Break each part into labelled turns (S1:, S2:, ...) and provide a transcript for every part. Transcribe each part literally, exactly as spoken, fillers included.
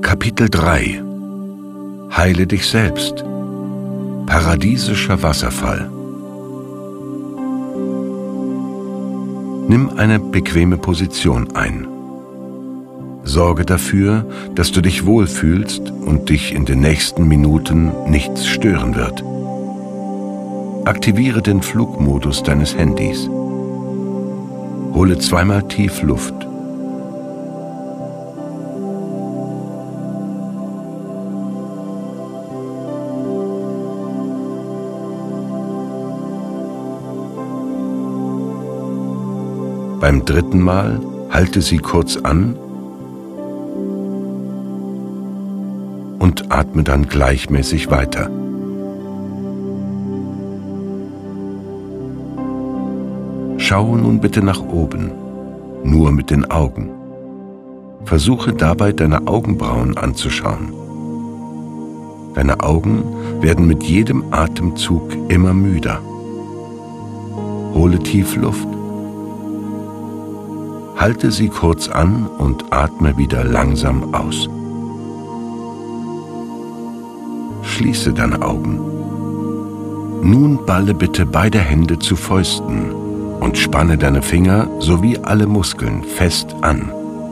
S1: Kapitel drei. Heile dich selbst. Paradiesischer Wasserfall. Nimm eine bequeme Position ein. Sorge dafür, dass du dich wohlfühlst und dich in den nächsten Minuten nichts stören wird. Aktiviere den Flugmodus deines Handys. Hole zweimal tief Luft. Beim dritten Mal halte sie kurz an und atme dann gleichmäßig weiter. Schaue nun bitte nach oben, nur mit den Augen. Versuche dabei, deine Augenbrauen anzuschauen. Deine Augen werden mit jedem Atemzug immer müder. Hole tief Luft. Halte sie kurz an und atme wieder langsam aus. Schließe deine Augen. Nun balle bitte beide Hände zu Fäusten und spanne deine Finger sowie alle Muskeln fest an.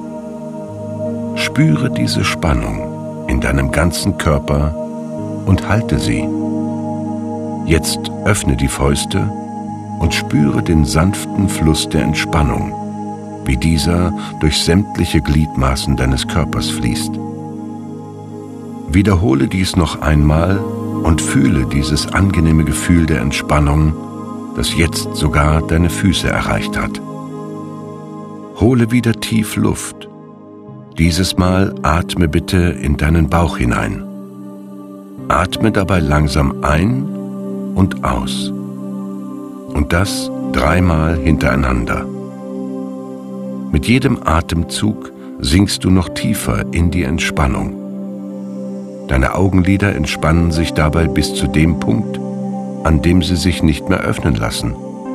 S1: Spüre diese Spannung in deinem ganzen Körper und halte sie. Jetzt öffne die Fäuste und spüre den sanften Fluss der Entspannung, wie dieser durch sämtliche Gliedmaßen deines Körpers fließt. Wiederhole dies noch einmal und fühle dieses angenehme Gefühl der Entspannung, das jetzt sogar deine Füße erreicht hat. Hole wieder tief Luft. Dieses Mal atme bitte in deinen Bauch hinein. Atme dabei langsam ein und aus. Und das dreimal hintereinander. Mit jedem Atemzug sinkst du noch tiefer in die Entspannung. Deine Augenlider entspannen sich dabei bis zu dem Punkt, an dem sie sich nicht mehr öffnen lassen.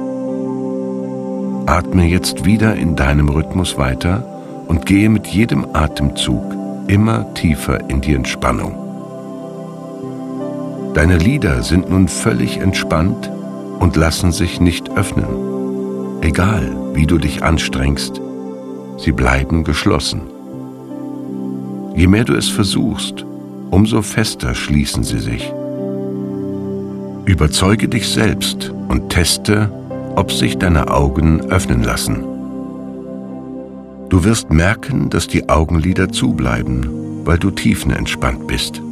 S1: Atme jetzt wieder in deinem Rhythmus weiter und gehe mit jedem Atemzug immer tiefer in die Entspannung. Deine Lider sind nun völlig entspannt und lassen sich nicht öffnen. Egal, wie du dich anstrengst, sie bleiben geschlossen. Je mehr du es versuchst, umso fester schließen sie sich. Überzeuge dich selbst und teste, ob sich deine Augen öffnen lassen. Du wirst merken, dass die Augenlider zubleiben, weil du tiefenentspannt bist.